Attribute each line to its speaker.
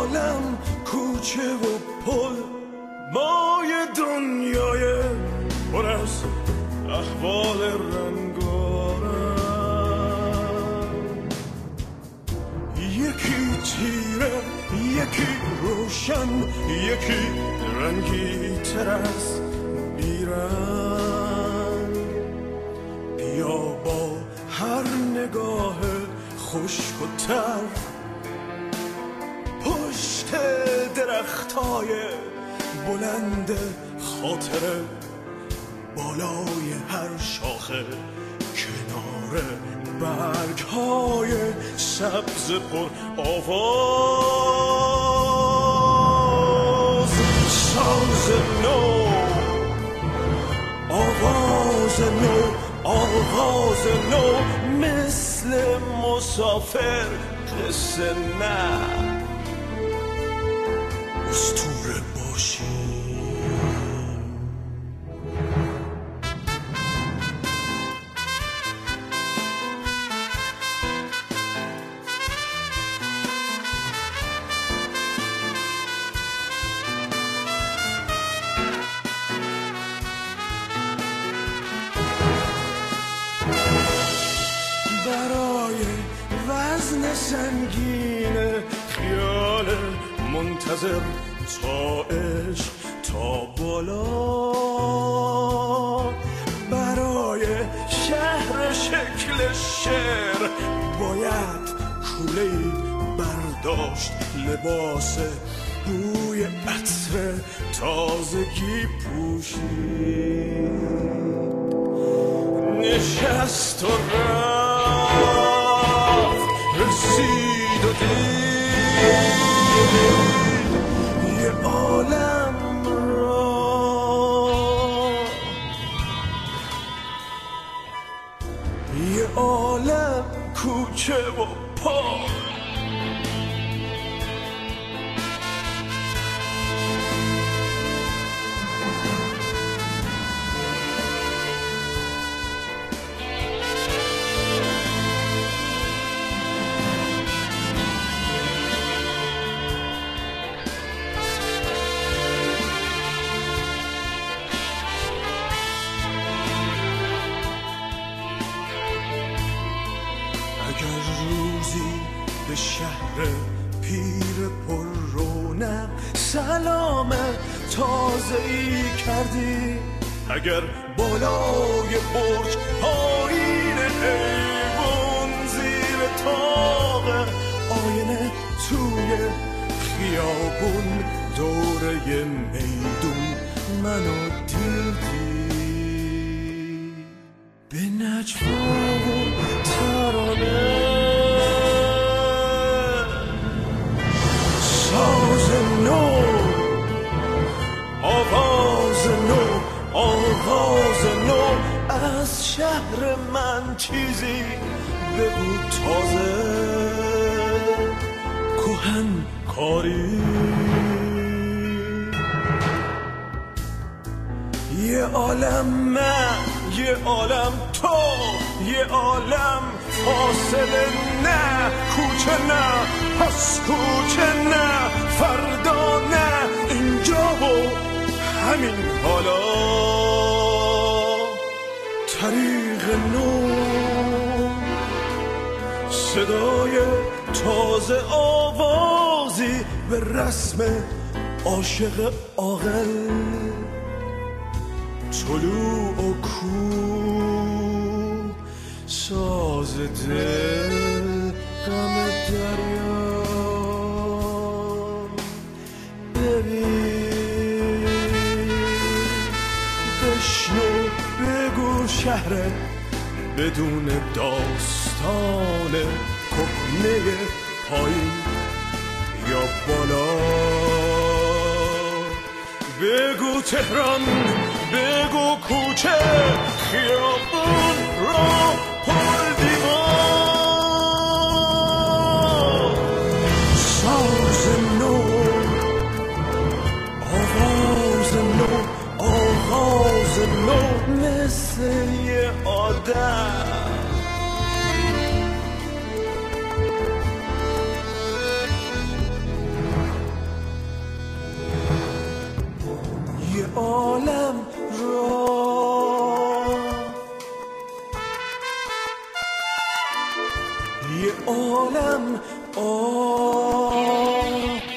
Speaker 1: عالم کوچه و پل، ما یه دنیای پر از احوال رنگارنگ، یکی تیره یکی روشن، یکی رنگی تر از بیرنگ. بیا با هر نگاه خشک و تر پشت درختای بلند خاطره، بالای هر شاخه کنار برگ‌های سبز پر آواز، ساز نو، آواز نو، آواز نو، مثل مسافر قصه نه اسطوره باشی. برای وزن سنگین خیال منتظر تا عشق تا بالا، برای شهر شکل شعر باید کوله‌ای برداشت، لباس بوی عطر تازگی پوشید، نشست و رفت رسید و دید یه عالم را، یه عالم کوچه و پا. اگر روزی به شهر پیر پر رونق سلام تازه‌ای کردی، اگر بالای برج پایین ایوون زیر تاق آینه توی خیابون دوره میدون منو دیدی، به نجوا ترانه ساز نو، آواز نو، آواز نو، از شهر من چیزی بگو تازه، کهن کاری. یه عالم من، یه عالم تو، یه عالم فاصله نه، کوچه نه پس کوچه نه، فردا نه، اینجا و همین حالا، طریق نو، صدای تازه، آوازی به رسم عاشق عاقل، طلوع و کوه، ساز دل، غم دریا. ببین بشنو بگو شهر بدون داستان کهنه پایین یا بالا، بگو تهران، بگو کوچه، خیابون، راه، پل، دیوار، ساز نو، آواز نو، آواز نو، مثل یه آدم عالم آه